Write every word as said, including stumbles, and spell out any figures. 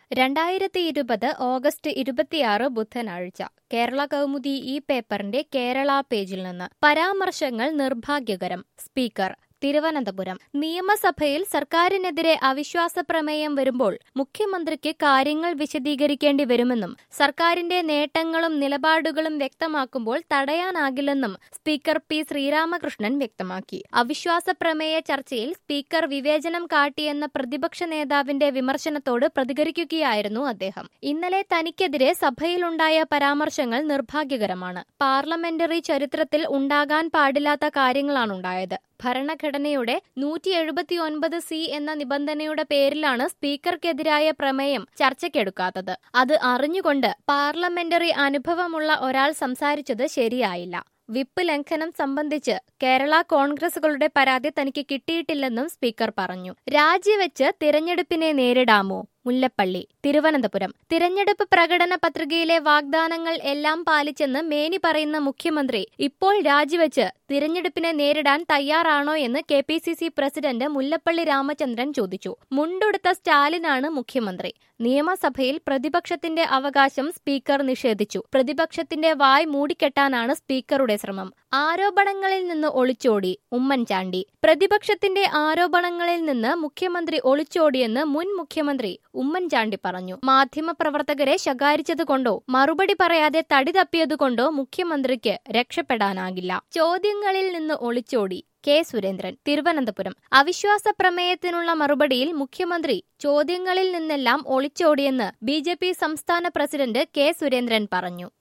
രണ്ടായിരത്തി ഇരുപത് ഓഗസ്റ്റ് ഇരുപത്തിയാറ് ബുധനാഴ്ച കേരള കൗമുദി ഈ പേപ്പറിന്റെ കേരള പേജിൽ നിന്ന് പരാമർശങ്ങൾ നിർഭാഗ്യകരം. സ്പീക്കർ തിരുവനന്തപുരം. നിയമസഭയിൽ സർക്കാരിനെതിരെ അവിശ്വാസ പ്രമേയം വരുമ്പോൾ മുഖ്യമന്ത്രിക്ക് കാര്യങ്ങൾ വിശദീകരിക്കേണ്ടി വരുമെന്നും സർക്കാരിന്റെ നേട്ടങ്ങളും നിലപാടുകളും വ്യക്തമാക്കുമ്പോൾ തടയാനാകില്ലെന്നും സ്പീക്കർ പി ശ്രീരാമകൃഷ്ണൻ വ്യക്തമാക്കി. അവിശ്വാസ പ്രമേയ ചർച്ചയിൽ സ്പീക്കർ വിവേചനം കാട്ടിയെന്ന പ്രതിപക്ഷ നേതാവിന്റെ വിമർശനത്തോട് പ്രതികരിക്കുകയായിരുന്നു അദ്ദേഹം. ഇന്നലെ തനിക്കെതിരെ സഭയിലുണ്ടായ പരാമർശങ്ങൾ നിർഭാഗ്യകരമാണ്. പാർലമെന്ററി ചരിത്രത്തിൽ ഉണ്ടാകാൻ പാടില്ലാത്ത കാര്യങ്ങളാണുണ്ടായത്. ഭരണഘടനയുടെ നൂറ്റി എഴുപത്തിയൊൻപത് സി എന്ന നിബന്ധനയുടെ പേരിലാണ് സ്പീക്കർക്കെതിരായ പ്രമേയം ചർച്ചയ്ക്കെടുക്കാത്തത്. അത് അറിഞ്ഞുകൊണ്ട് പാർലമെന്ററി അനുഭവമുള്ള ഒരാൾ സംസാരിച്ചത് ശരിയായില്ല. വിപ്പ് ലംഘനം സംബന്ധിച്ച് കേരള കോൺഗ്രസുകളുടെ പരാതി തനിക്ക് കിട്ടിയിട്ടില്ലെന്നും സ്പീക്കർ പറഞ്ഞു. രാജിവെച്ച് തിരഞ്ഞെടുപ്പിനെ നേരിടാമോ? മുല്ലപ്പള്ളി. തിരുവനന്തപുരം. തിരഞ്ഞെടുപ്പ് പ്രകടന പത്രികയിലെ വാഗ്ദാനങ്ങൾ എല്ലാം പാലിച്ചെന്ന് മേനി പറയുന്ന മുഖ്യമന്ത്രി ഇപ്പോൾ രാജിവെച്ച് തിരഞ്ഞെടുപ്പിനെ നേരിടാൻ തയ്യാറാണോ എന്ന് K P C C president Mullappally Ramachandran ചോദിച്ചു. മുണ്ടുടുത്ത സ്റ്റാലിനാണ് മുഖ്യമന്ത്രി. നിയമസഭയിൽ പ്രതിപക്ഷത്തിന്റെ അവകാശം സ്പീക്കർ നിഷേധിച്ചു. പ്രതിപക്ഷത്തിന്റെ വായ് മൂടിക്കെട്ടാനാണ് സ്പീക്കറുടെ ശ്രമം. ആരോപണങ്ങളിൽ നിന്ന് ഒളിച്ചോടി ഉമ്മൻചാണ്ടി. പ്രതിപക്ഷത്തിന്റെ ആരോപണങ്ങളിൽ നിന്ന് മുഖ്യമന്ത്രി ഒളിച്ചോടിയെന്ന് മുൻ മുഖ്യമന്ത്രി ഉമ്മൻചാണ്ടി പറഞ്ഞു. മാധ്യമപ്രവർത്തകരെ ശകാരിച്ചതുകൊണ്ടോ മറുപടി പറയാതെ തടി തപ്പിയതുകൊണ്ടോ മുഖ്യമന്ത്രിക്ക് രക്ഷപ്പെടാനാകില്ല. ചോദ്യങ്ങളിൽ നിന്ന് ഒളിച്ചോടി കെ സുരേന്ദ്രൻ. തിരുവനന്തപുരം. അവിശ്വാസ പ്രമേയത്തിനുള്ള മറുപടിയിൽ മുഖ്യമന്ത്രി ചോദ്യങ്ങളിൽ നിന്നെല്ലാം ഒളിച്ചോടിയെന്ന് ബി ജെ പി സംസ്ഥാന പ്രസിഡന്റ് കെ സുരേന്ദ്രൻ പറഞ്ഞു.